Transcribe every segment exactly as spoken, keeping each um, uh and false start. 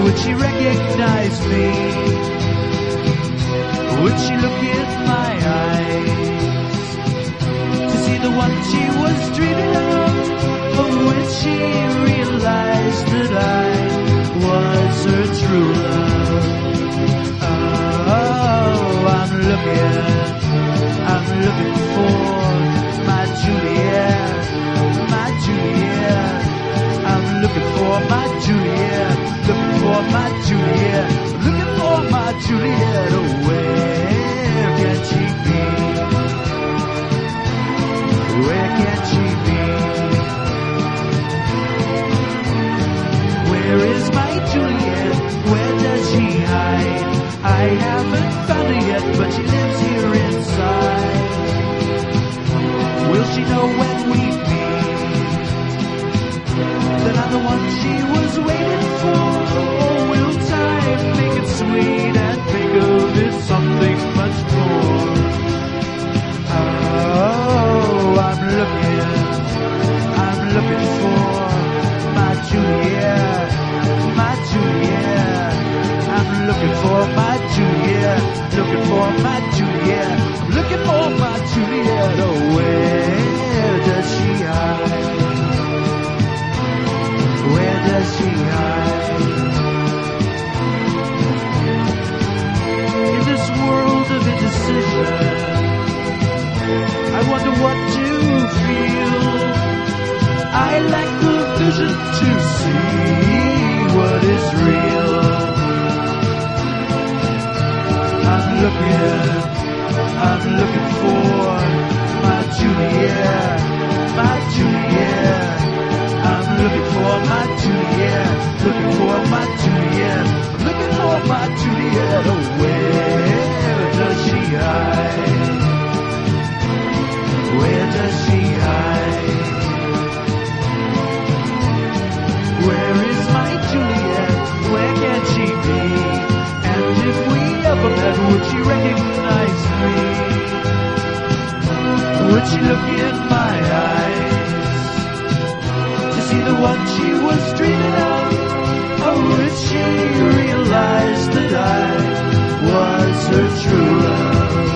would she recognize me? Would she look in my eyes to see the one she was dreaming of? Or would she realize that I was her true love? Oh, I'm looking, I'm looking for my Juliet, my Juliet. I'm looking for my Juliet, looking for my Juliet, looking for my Juliet. Oh, where can she be? Where can she be? Where is my Juliet? Where does she hide? I haven't found her yet, but she lives here inside. Will she know when we meet that I'm the one she was waiting for? Or will time make it sweet and make of it something much more? Oh, I'm looking, I'm looking for my Juliet, my Juliet. I'm looking for my Juliet, looking for my Juliet, looking for my Juliet. Oh, where does she hide? Where does she hide? In this world of indecision, I wonder what to feel. I lack the vision to see what is real. I'm looking, I'm looking for my Juliet, my Juliet. I'm looking for my Juliet, looking for my Juliet, looking for my Juliet. Oh, where does she hide? Where does she hide? Where is my Juliet? Where can she be? And if we ever met, would she recognize me? Would she look in my eyes to see the one she was dreaming of? Or would she realize that I was her true love?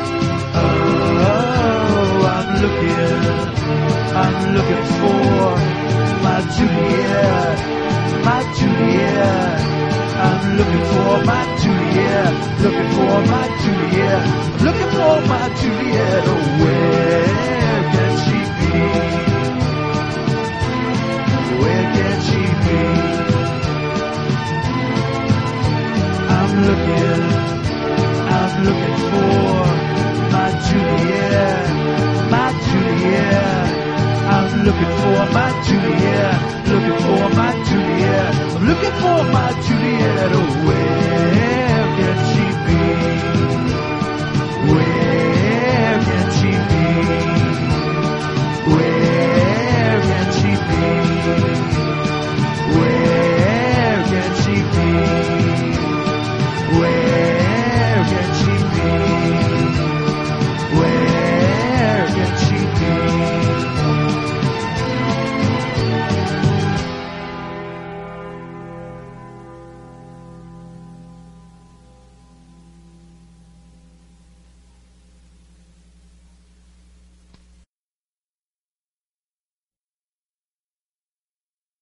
Oh, I'm looking, I'm looking for my Juliet, my Juliet. I'm looking for my Juliet, looking for my Juliet, looking for my Juliet. Oh, where can she be? Where can she be? I'm looking, I'm looking for my Juliet, my Juliet. I'm looking for my Juliet, looking for my Juliet, I'm looking for my Juliet. Oh, where